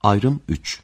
Ayrım 3.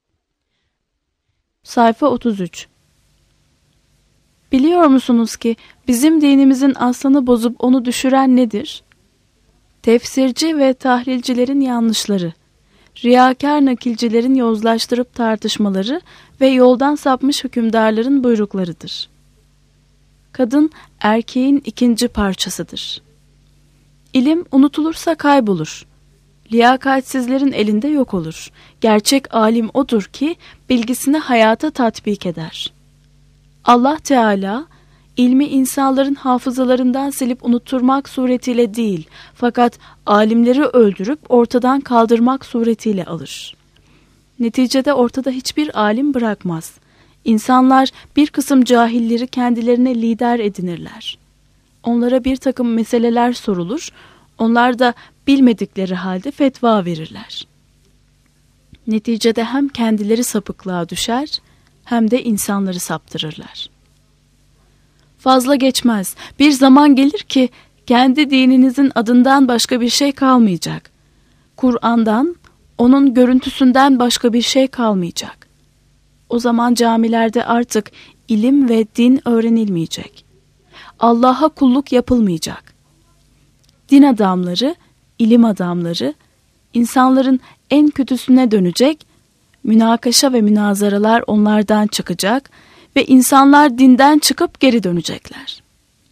Sayfa 33. Biliyor musunuz ki bizim dinimizin aslını bozup onu düşüren nedir? Tefsirci ve tahlilcilerin yanlışları, riyakâr nakilcilerin yozlaştırıp tartışmaları ve yoldan sapmış hükümdarların buyruklarıdır. Kadın erkeğin ikinci parçasıdır. İlim unutulursa kaybolur. Liyakatsizlerin elinde yok olur. Gerçek alim odur ki bilgisini hayata tatbik eder. Allah Teala ilmi insanların hafızalarından silip unutturmak suretiyle değil, fakat alimleri öldürüp ortadan kaldırmak suretiyle alır. Neticede ortada hiçbir alim bırakmaz. İnsanlar bir kısım cahilleri kendilerine lider edinirler. Onlara bir takım meseleler sorulur, onlar da bilmedikleri halde fetva verirler. Neticede hem kendileri sapıklığa düşer, hem de insanları saptırırlar. Fazla geçmez, bir zaman gelir ki kendi dininizin adından başka bir şey kalmayacak. Kur'an'dan, onun görüntüsünden başka bir şey kalmayacak. O zaman camilerde artık ilim ve din öğrenilmeyecek. Allah'a kulluk yapılmayacak. Din adamları, ilim adamları, insanların en kötüsüne dönecek, münakaşa ve münazaralar onlardan çıkacak ve insanlar dinden çıkıp geri dönecekler.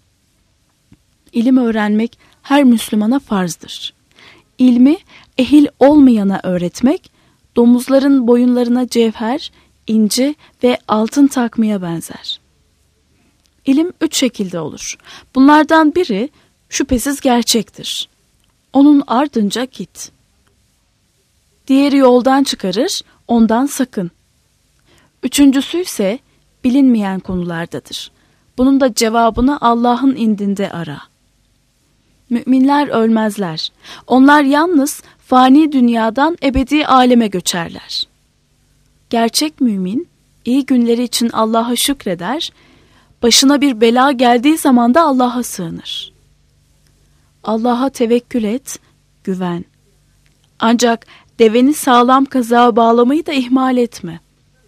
İlim öğrenmek her Müslümana farzdır. İlmi ehil olmayana öğretmek, domuzların boyunlarına cevher, inci ve altın takmaya benzer. İlim 3 şekilde olur. Bunlardan biri şüphesiz gerçektir. Onun ardınca git. Diğeri yoldan çıkarır, ondan sakın. Üçüncüsü ise bilinmeyen konulardadır. Bunun da cevabını Allah'ın indinde ara. Müminler ölmezler. Onlar yalnız fani dünyadan ebedi aleme göçerler. Gerçek mümin, iyi günleri için Allah'a şükreder, başına bir bela geldiği zaman da Allah'a sığınır. Allah'a tevekkül et, güven. Ancak deveni sağlam kazığa bağlamayı da ihmal etme.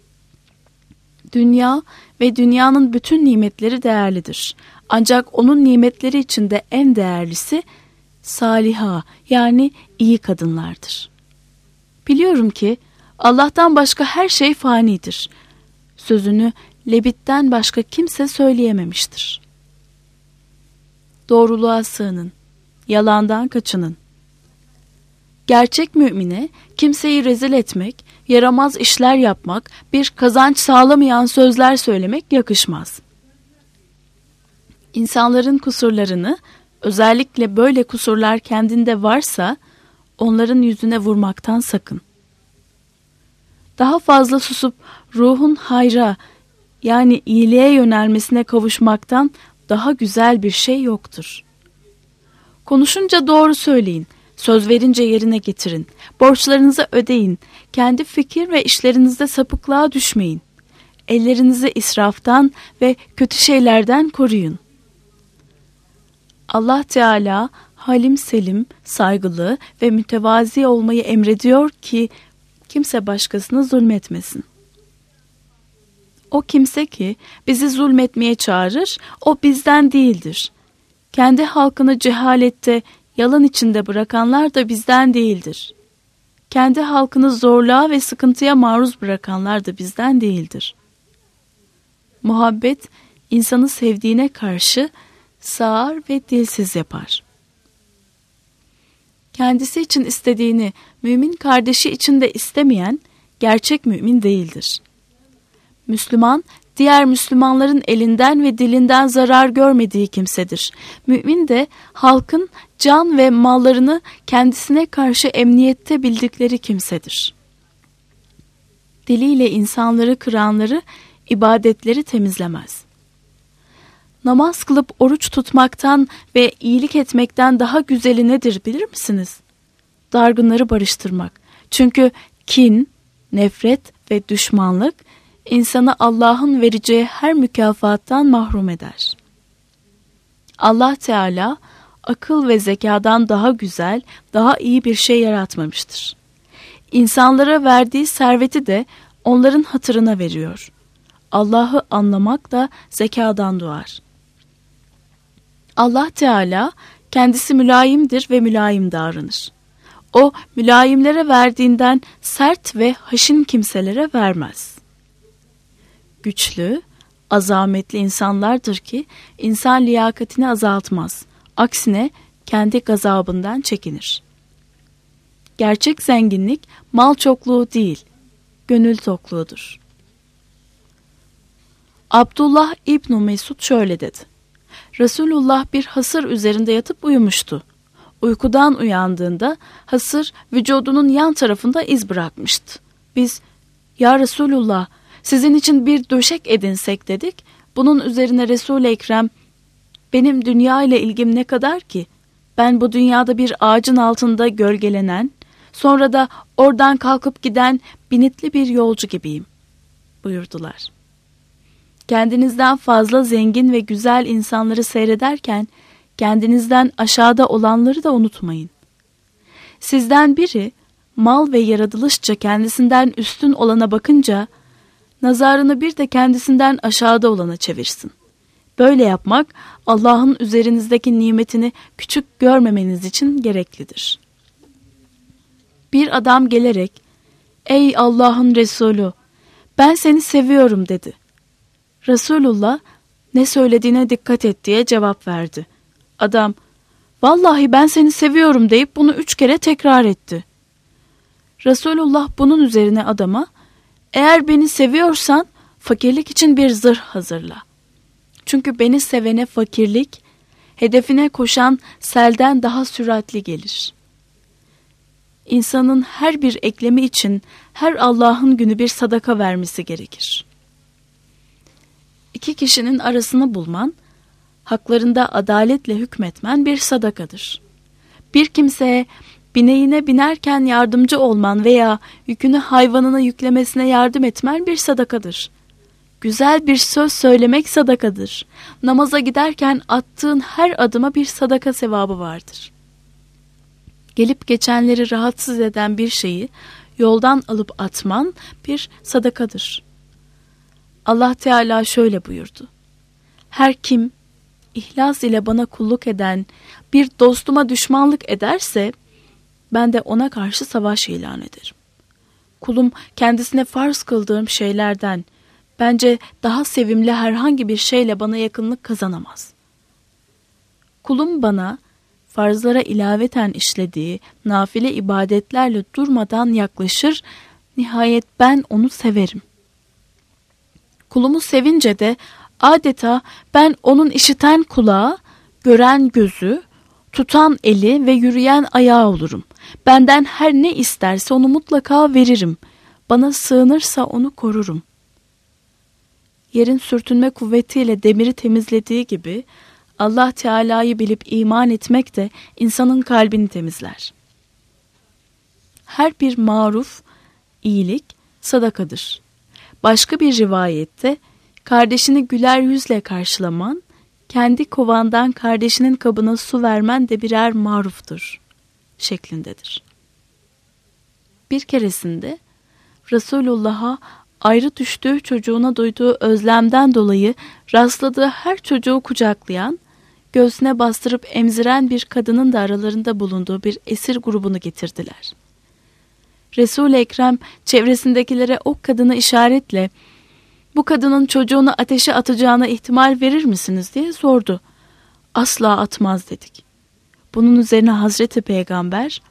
Dünya ve dünyanın bütün nimetleri değerlidir. Ancak onun nimetleri içinde en değerlisi saliha, yani iyi kadınlardır. Biliyorum ki Allah'tan başka her şey fanidir. Sözünü Lebit'ten başka kimse söyleyememiştir. Doğruluğa sığının, yalandan kaçının. Gerçek mümine kimseyi rezil etmek, yaramaz işler yapmak, bir kazanç sağlamayan sözler söylemek yakışmaz. İnsanların kusurlarını, özellikle böyle kusurlar kendinde varsa, onların yüzüne vurmaktan sakın. Daha fazla susup ruhun hayra, yani iyiliğe yönelmesine kavuşmaktan daha güzel bir şey yoktur. Konuşunca doğru söyleyin, söz verince yerine getirin, borçlarınızı ödeyin, kendi fikir ve işlerinizde sapıklığa düşmeyin. Ellerinizi israftan ve kötü şeylerden koruyun. Allah Teala halim selim, saygılı ve mütevazi olmayı emrediyor ki kimse başkasına zulmetmesin. O kimse ki bizi zulmetmeye çağırır, o bizden değildir. Kendi halkını cehalette, yalan içinde bırakanlar da bizden değildir. Kendi halkını zorluğa ve sıkıntıya maruz bırakanlar da bizden değildir. Muhabbet, insanı sevdiğine karşı sağır ve dilsiz yapar. Kendisi için istediğini mümin kardeşi için de istemeyen gerçek mümin değildir. Müslüman, diğer Müslümanların elinden ve dilinden zarar görmediği kimsedir. Mümin de halkın can ve mallarını kendisine karşı emniyette bildikleri kimsedir. Diliyle insanları kıranları, ibadetleri temizlemez. Namaz kılıp oruç tutmaktan ve iyilik etmekten daha güzeli nedir bilir misiniz? Dargınları barıştırmak. Çünkü kin, nefret ve düşmanlık insanı Allah'ın vereceği her mükafattan mahrum eder. Allah Teala akıl ve zekadan daha güzel, daha iyi bir şey yaratmamıştır. İnsanlara verdiği serveti de onların hatırına veriyor. Allah'ı anlamak da zekadan doğar. Allah Teala kendisi mülayimdir ve mülayim davranır. O mülayimlere verdiğinden sert ve haşin kimselere vermez. Güçlü, azametli insanlardır ki insan liyakatini azaltmaz. Aksine kendi gazabından çekinir. Gerçek zenginlik mal çokluğu değil, gönül tokluğudur. Abdullah İbn Mesud şöyle dedi. Resulullah bir hasır üzerinde yatıp uyumuştu. Uykudan uyandığında hasır vücudunun yan tarafında iz bırakmıştı. Biz, "Ya Resulullah, sizin için bir döşek edinsek" dedik. Bunun üzerine Resul-i Ekrem, "Benim dünya ile ilgim ne kadar ki? Ben bu dünyada bir ağacın altında gölgelenen, sonra da oradan kalkıp giden binitli bir yolcu gibiyim" buyurdular. Kendinizden fazla zengin ve güzel insanları seyrederken kendinizden aşağıda olanları da unutmayın. Sizden biri mal ve yaratılışça kendisinden üstün olana bakınca nazarını bir de kendisinden aşağıda olana çevirsin. Böyle yapmak Allah'ın üzerinizdeki nimetini küçük görmemeniz için gereklidir. Bir adam gelerek, "Ey Allah'ın Resulü, ben seni seviyorum" dedi. Resulullah, "Ne söylediğine dikkat et" diye cevap verdi. Adam, "Vallahi ben seni seviyorum" deyip bunu 3 kere tekrar etti. Resulullah bunun üzerine adama, "Eğer beni seviyorsan fakirlik için bir zırh hazırla. Çünkü beni sevene fakirlik, hedefine koşan selden daha süratli gelir." İnsanın her bir eklemi için her Allah'ın günü bir sadaka vermesi gerekir. 2 kişinin arasını bulman, haklarında adaletle hükmetmen bir sadakadır. Bir kimseye bineğine binerken yardımcı olman veya yükünü hayvanına yüklemesine yardım etmen bir sadakadır. Güzel bir söz söylemek sadakadır. Namaza giderken attığın her adıma bir sadaka sevabı vardır. Gelip geçenleri rahatsız eden bir şeyi yoldan alıp atman bir sadakadır. Allah Teala şöyle buyurdu: "Her kim ihlas ile bana kulluk eden bir dostuma düşmanlık ederse ben de ona karşı savaş ilan ederim. Kulum kendisine farz kıldığım şeylerden bence daha sevimli herhangi bir şeyle bana yakınlık kazanamaz. Kulum bana farzlara ilaveten işlediği nafile ibadetlerle durmadan yaklaşır, nihayet ben onu severim. Kulumu sevince de adeta ben onun işiten kulağı, gören gözü, tutan eli ve yürüyen ayağı olurum. Benden her ne isterse onu mutlaka veririm. Bana sığınırsa onu korurum." Yerin sürtünme kuvvetiyle demiri temizlediği gibi Allah Teala'yı bilip iman etmek de insanın kalbini temizler. Her bir maruf, iyilik sadakadır. Başka bir rivayette kardeşini güler yüzle karşılaman, kendi kovandan kardeşinin kabına su vermen de birer maruftur şeklindedir. Bir keresinde Resulullah'a ayrı düştüğü çocuğuna duyduğu özlemden dolayı rastladığı her çocuğu kucaklayan, göğsüne bastırıp emziren bir kadının da aralarında bulunduğu bir esir grubunu getirdiler. Resul-i Ekrem çevresindekilere o kadını işaretle, "Bu kadının çocuğunu ateşe atacağına ihtimal verir misiniz?" diye sordu. "Asla atmaz" dedik. Bunun üzerine Hazreti Peygamber,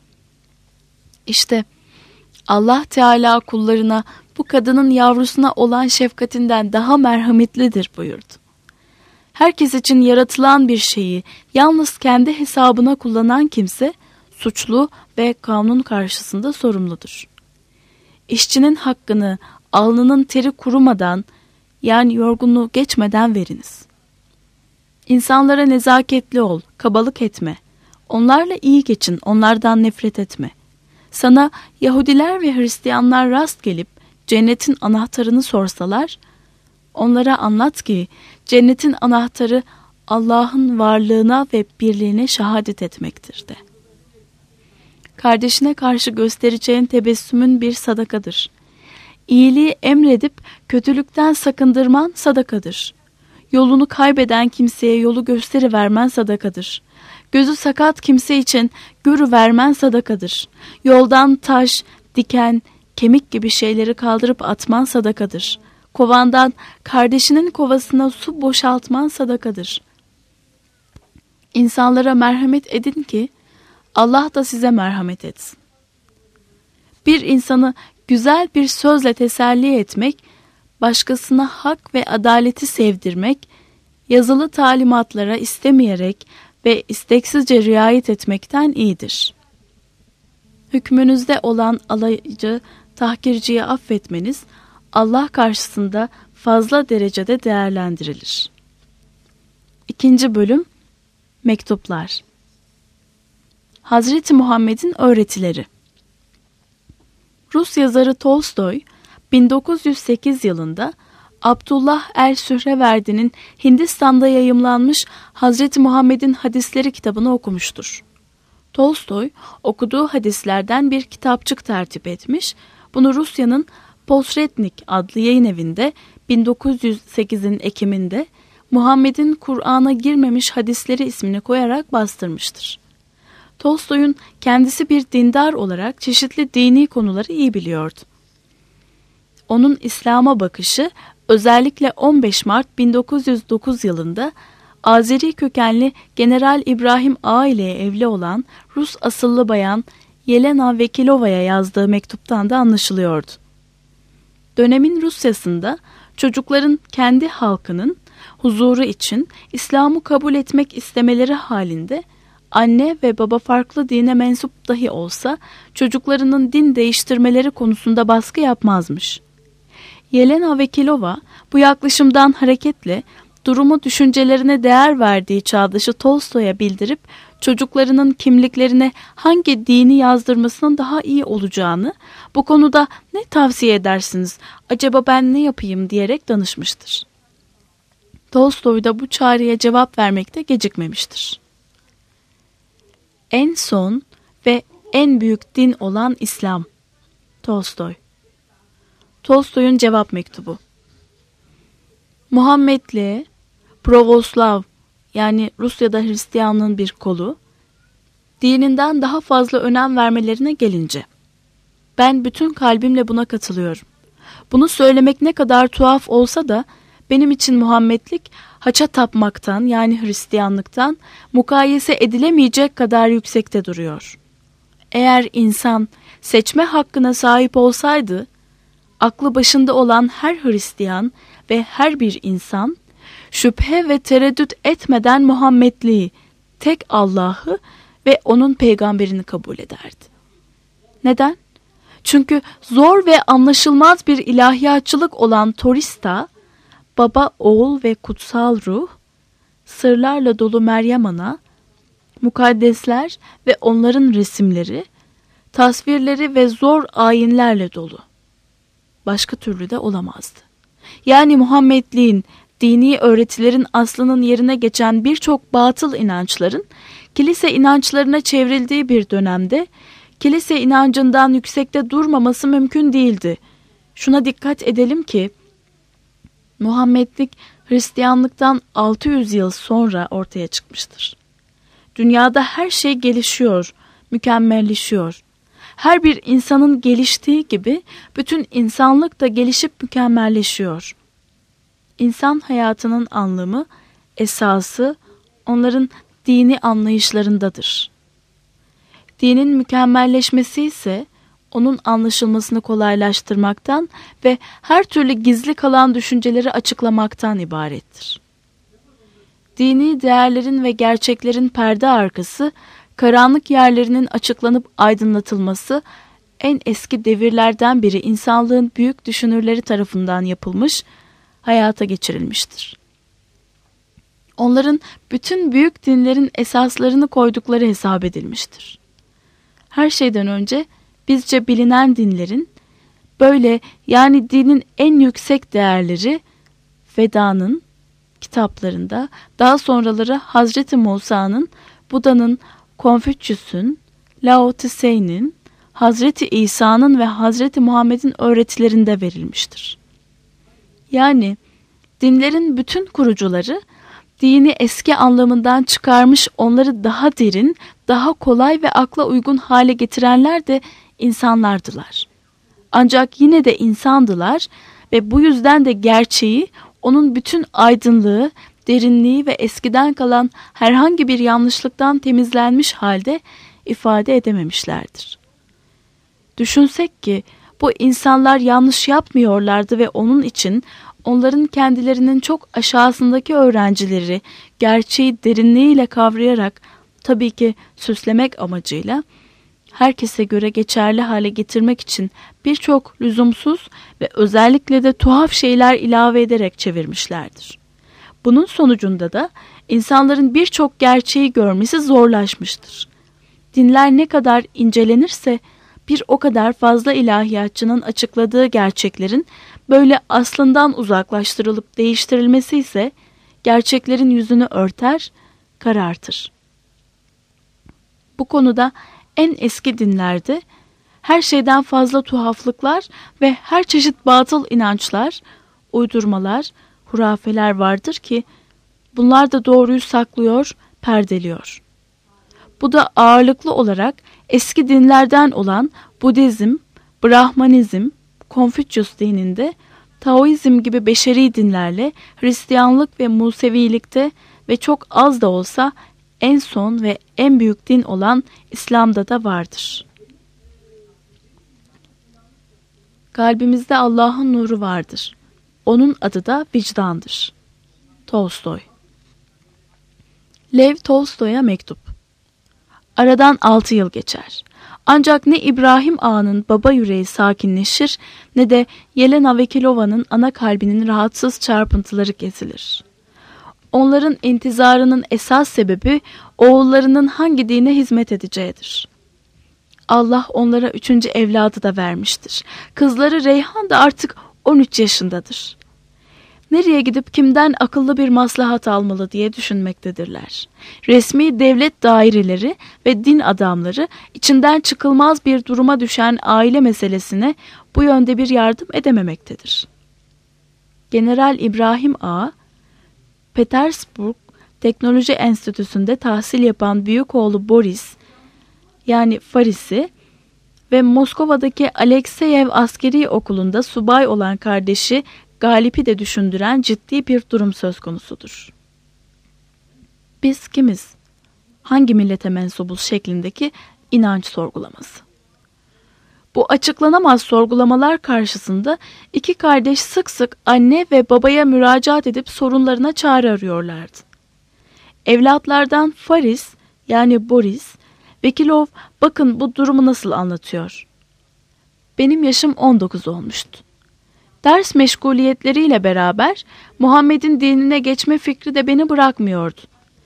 "İşte Allah Teala kullarına bu kadının yavrusuna olan şefkatinden daha merhametlidir" buyurdu. Herkes için yaratılan bir şeyi yalnız kendi hesabına kullanan kimse suçlu ve kanun karşısında sorumludur. İşçinin hakkını alnının teri kurumadan, yani yorgunluğu geçmeden veriniz. İnsanlara nezaketli ol, kabalık etme. Onlarla iyi geçin, onlardan nefret etme. Sana Yahudiler ve Hristiyanlar rast gelip cennetin anahtarını sorsalar, onlara anlat ki cennetin anahtarı Allah'ın varlığına ve birliğine şehadet etmektir de. kardeşine karşı göstereceğin tebessümün bir sadakadır. İyiliği emredip kötülükten sakındırman sadakadır. Yolunu kaybeden kimseye yolu gösterivermen sadakadır. Gözü sakat kimse için görüvermen sadakadır. Yoldan taş, diken, kemik gibi şeyleri kaldırıp atman sadakadır. Kovandan kardeşinin kovasına su boşaltman sadakadır. İnsanlara merhamet edin ki Allah da size merhamet etsin. Bir insanı güzel bir sözle teselli etmek, başkasına hak ve adaleti sevdirmek, yazılı talimatlara istemeyerek ve isteksizce riayet etmekten iyidir. Hükmünüzde olan alaycı, tahkirciyi affetmeniz, Allah karşısında fazla derecede değerlendirilir. 2. bölüm Mektuplar. Hazreti Muhammed'in öğretileri. Rus yazarı Tolstoy, 1908 yılında Abdullah el-Sühreverdi'nin Hindistan'da yayımlanmış Hazreti Muhammed'in Hadisleri kitabını okumuştur. Tolstoy, okuduğu hadislerden bir kitapçık tertip etmiş, bunu Rusya'nın Posrednik adlı yayın evinde 1908'in Ekim'inde Muhammed'in Kur'an'a girmemiş hadisleri ismini koyarak bastırmıştır. Tolstoy'un kendisi bir dindar olarak çeşitli dini konuları iyi biliyordu. Onun İslam'a bakışı özellikle 15 Mart 1909 yılında Azeri kökenli General İbrahim Ağa ile evli olan Rus asıllı bayan Yelena Vekilova'ya yazdığı mektuptan da anlaşılıyordu. Dönemin Rusyasında çocukların kendi halkının huzuru için İslam'ı kabul etmek istemeleri halinde anne ve baba farklı dine mensup dahi olsa çocuklarının din değiştirmeleri konusunda baskı yapmazmış. Yelena Vekilova bu yaklaşımdan hareketle durumu düşüncelerine değer verdiği çağdaşı Tolstoy'a bildirip çocuklarının kimliklerine hangi dini yazdırmasının daha iyi olacağını, bu konuda ne tavsiye edersiniz, acaba ben ne yapayım diyerek danışmıştır. Tolstoy da bu çağrıya cevap vermekte gecikmemiştir. En son ve en büyük din olan İslam. Tolstoy. Tolstoy'un cevap mektubu. Muhammedliğe, Pravoslav yani Rusya'da Hristiyanlığın bir kolu, dininden daha fazla önem vermelerine gelince, ben bütün kalbimle buna katılıyorum. Bunu söylemek ne kadar tuhaf olsa da benim için Muhammedlik haça tapmaktan yani Hristiyanlıktan mukayese edilemeyecek kadar yüksekte duruyor. Eğer insan seçme hakkına sahip olsaydı, aklı başında olan her Hristiyan ve her bir insan şüphe ve tereddüt etmeden Muhammedliği, tek Allah'ı ve onun peygamberini kabul ederdi. Neden? Çünkü zor ve anlaşılmaz bir ilahiyatçılık olan Torista, Baba, Oğul ve Kutsal Ruh, sırlarla dolu Meryem Ana, mukaddesler ve onların resimleri, tasvirleri ve zor ayinlerle dolu. Başka türlü de olamazdı. Yani Muhammedliğin, dini öğretilerin aslının yerine geçen birçok batıl inançların kilise inançlarına çevrildiği bir dönemde kilise inancından yüksekte durmaması mümkün değildi. Şuna dikkat edelim ki Muhammedlik Hristiyanlıktan 600 yıl sonra ortaya çıkmıştır. Dünyada her şey gelişiyor, mükemmelleşiyor. Her bir insanın geliştiği gibi bütün insanlık da gelişip mükemmelleşiyor. İnsan hayatının anlamı, esası onların dini anlayışlarındadır. Dinin mükemmelleşmesi ise onun anlaşılmasını kolaylaştırmaktan ve her türlü gizli kalan düşünceleri açıklamaktan ibarettir. Dini değerlerin ve gerçeklerin perde arkası, karanlık yerlerinin açıklanıp aydınlatılması en eski devirlerden biri insanlığın büyük düşünürleri tarafından yapılmış, hayata geçirilmiştir. Onların bütün büyük dinlerin esaslarını koydukları hesap edilmiştir. Her şeyden önce bizce bilinen dinlerin, böyle yani dinin en yüksek değerleri Veda'nın kitaplarında, daha sonraları Hazreti Musa'nın, Buda'nın, Konfüçyüs'ün, Lao Tse'nin, Hazreti İsa'nın ve Hazreti Muhammed'in öğretilerinde verilmiştir. Yani dinlerin bütün kurucuları dini eski anlamından çıkarmış, onları daha derin, daha kolay ve akla uygun hale getirenler de insanlardılar. Ancak yine de insandılar ve bu yüzden de gerçeği, onun bütün aydınlığı, derinliği ve eskiden kalan herhangi bir yanlışlıktan temizlenmiş halde ifade edememişlerdir. Düşünsek ki bu insanlar yanlış yapmıyorlardı ve onun için onların kendilerinin çok aşağısındaki öğrencileri gerçeği derinliğiyle kavrayarak, tabii ki süslemek amacıyla, herkese göre geçerli hale getirmek için birçok lüzumsuz ve özellikle de tuhaf şeyler ilave ederek çevirmişlerdir. Bunun sonucunda da insanların birçok gerçeği görmesi zorlaşmıştır. Dinler ne kadar incelenirse bir o kadar fazla ilahiyatçının açıkladığı gerçeklerin böyle aslından uzaklaştırılıp değiştirilmesi ise gerçeklerin yüzünü örter, karartır. Bu konuda en eski dinlerde her şeyden fazla tuhaflıklar ve her çeşit batıl inançlar, uydurmalar, hurafeler vardır ki bunlar da doğruyu saklıyor, perdeliyor. Bu da ağırlıklı olarak eski dinlerden olan Budizm, Brahmanizm, Konfüçyüs dininde, Taoizm gibi beşeri dinlerle Hristiyanlık ve Musevilikte ve çok az da olsa en son ve en büyük din olan İslam'da da vardır. Kalbimizde Allah'ın nuru vardır. Onun adı da vicdandır. Tolstoy. Lev Tolstoy'a mektup. Aradan 6 yıl geçer. Ancak ne İbrahim Ağa'nın baba yüreği sakinleşir ne de Yelena Vekilova'nın ana kalbinin rahatsız çarpıntıları kesilir. Onların intizarının esas sebebi oğullarının hangi dine hizmet edeceğidir. Allah onlara 3. evladı da vermiştir. Kızları Reyhan da artık 13 yaşındadır. Nereye gidip kimden akıllı bir maslahat almalı diye düşünmektedirler. Resmi devlet daireleri ve din adamları içinden çıkılmaz bir duruma düşen aile meselesine bu yönde bir yardım edememektedir. General İbrahim Ağa, Petersburg Teknoloji Enstitüsü'nde tahsil yapan büyük oğlu Boris, yani Faris'i ve Moskova'daki Alekseyev Askeri Okulu'nda subay olan kardeşi Galip'i de düşündüren ciddi bir durum söz konusudur. Biz kimiz? Hangi millete mensubuz şeklindeki inanç sorgulaması. Bu açıklanamaz sorgulamalar karşısında iki kardeş sık sık anne ve babaya müracaat edip sorunlarına çare arıyorlardı. Evlatlardan Faris, yani Boris, Vekilov bakın bu durumu nasıl anlatıyor. Benim yaşım 19 olmuştu. Ders meşguliyetleriyle beraber Muhammed'in dinine geçme fikri de beni bırakmıyordu.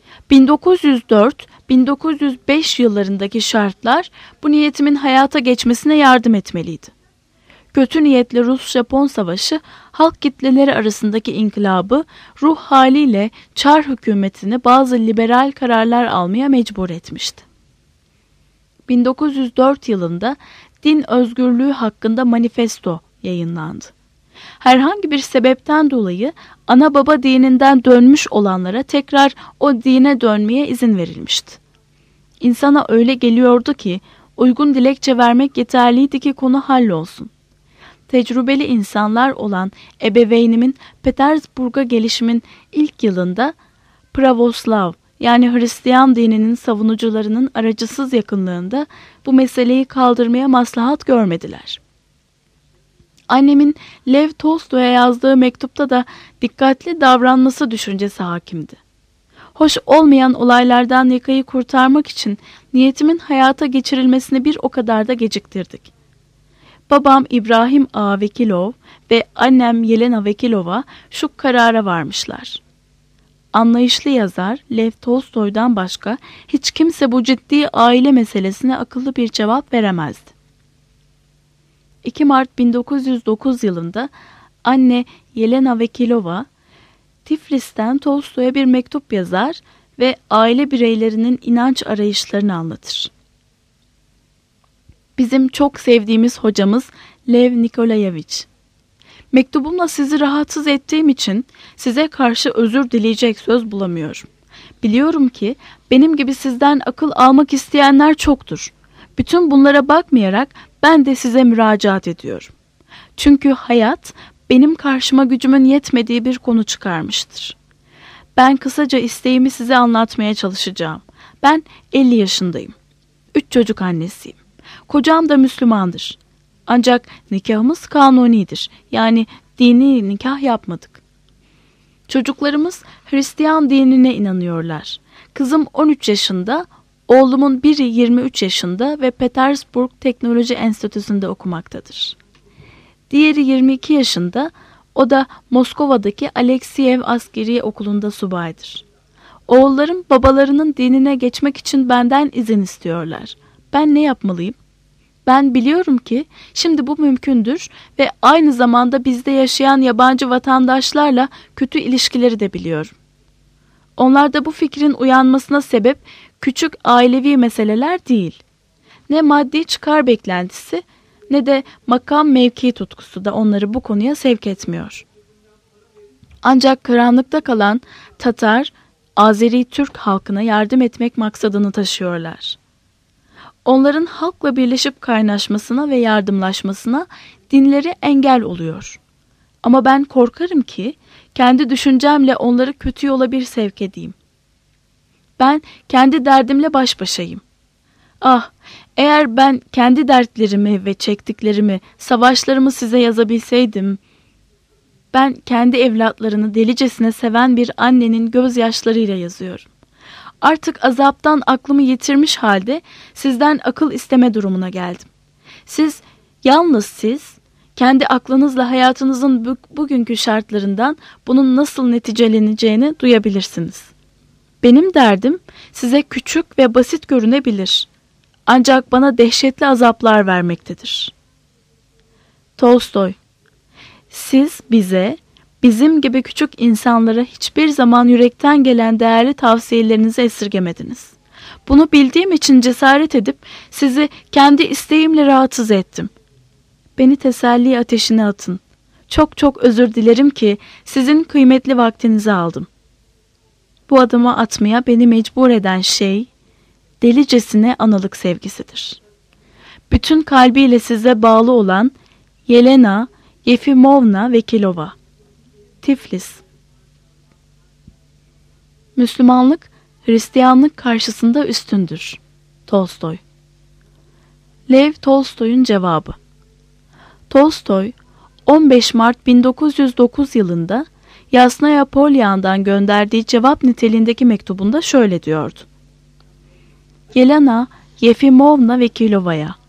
1904-1905 yıllarındaki şartlar bu niyetimin hayata geçmesine yardım etmeliydi. Kötü niyetli Rus-Japon savaşı halk kitleleri arasındaki inkılabı ruh haliyle Çar hükümetini bazı liberal kararlar almaya mecbur etmişti. 1904 yılında din özgürlüğü hakkında manifesto yayınlandı. Herhangi bir sebepten dolayı ana baba dininden dönmüş olanlara tekrar o dine dönmeye izin verilmişti. İnsana öyle geliyordu ki uygun dilekçe vermek yeterliydi ki konu hallolsun. Tecrübeli insanlar olan ebeveynimin Petersburg'a gelişimin ilk yılında Pravoslav, yani Hristiyan dininin savunucularının aracısız yakınlığında bu meseleyi kaldırmaya maslahat görmediler. Annemin Lev Tolstoy'a yazdığı mektupta da dikkatli davranması düşüncesi hakimdi. Hoş olmayan olaylardan yakayı kurtarmak için niyetimin hayata geçirilmesini bir o kadar da geciktirdik. Babam İbrahim Ağa Vekilov ve annem Yelena Vekilova şu karara varmışlar. Anlayışlı yazar Lev Tolstoy'dan başka hiç kimse bu ciddi aile meselesine akıllı bir cevap veremezdi. 2 Mart 1909 yılında anne Yelena Vekilova, Tiflis'ten Tolstoy'a bir mektup yazar ve aile bireylerinin inanç arayışlarını anlatır. Bizim çok sevdiğimiz hocamız Lev Nikolayevich. Mektubumla sizi rahatsız ettiğim için size karşı özür dileyecek söz bulamıyorum. Biliyorum ki benim gibi sizden akıl almak isteyenler çoktur. Bütün bunlara bakmayarak ben de size müracaat ediyorum. Çünkü hayat benim karşıma gücümün yetmediği bir konu çıkarmıştır. Ben kısaca isteğimi size anlatmaya çalışacağım. Ben 50 yaşındayım. 3 çocuk annesiyim. Kocam da Müslümandır. Ancak nikahımız kanunidir. Yani dini nikah yapmadık. Çocuklarımız Hristiyan dinine inanıyorlar. Kızım 13 yaşında, oğlumun biri 23 yaşında ve Petersburg Teknoloji Enstitüsü'nde okumaktadır. Diğeri 22 yaşında, o da Moskova'daki Alekseyev Askeri Okulu'nda subaydır. Oğullarım babalarının dinine geçmek için benden izin istiyorlar. Ben ne yapmalıyım? Ben biliyorum ki şimdi bu mümkündür ve aynı zamanda bizde yaşayan yabancı vatandaşlarla kötü ilişkileri de biliyorum. Onlarda bu fikrin uyanmasına sebep küçük ailevi meseleler değil. Ne maddi çıkar beklentisi ne de makam mevki tutkusu da onları bu konuya sevk etmiyor. Ancak karanlıkta kalan Tatar, Azeri Türk halkına yardım etmek maksadını taşıyorlar. Onların halkla birleşip kaynaşmasına ve yardımlaşmasına dinleri engel oluyor. Ama ben korkarım ki kendi düşüncemle onları kötü yola bir sevk edeyim. Ben kendi derdimle baş başayım. Ah, eğer ben kendi dertlerimi ve çektiklerimi, savaşlarımı size yazabilseydim. Ben kendi evlatlarını delicesine seven bir annenin gözyaşlarıyla yazıyorum. Artık azaptan aklımı yitirmiş halde sizden akıl isteme durumuna geldim. Yalnız siz, kendi aklınızla hayatınızın bugünkü şartlarından bunun nasıl neticeleneceğini duyabilirsiniz. Benim derdim size küçük ve basit görünebilir. Ancak bana dehşetli azaplar vermektedir. Tolstoy, siz bize, bizim gibi küçük insanlara hiçbir zaman yürekten gelen değerli tavsiyelerinizi esirgemediniz. Bunu bildiğim için cesaret edip sizi kendi isteğimle rahatsız ettim. Beni teselli ateşine atın. Çok çok özür dilerim ki sizin kıymetli vaktinizi aldım. Bu adımı atmaya beni mecbur eden şey, delicesine analık sevgisidir. Bütün kalbiyle size bağlı olan Yelena Yefimovna Vekilova. Tiflis. Müslümanlık, Hristiyanlık karşısında üstündür. Tolstoy. Lev Tolstoy'un cevabı. Tolstoy, 15 Mart 1909 yılında Yasnaya Polyan'dan gönderdiği cevap niteliğindeki mektubunda şöyle diyordu. Yelena Yefimovna Vekilova'ya.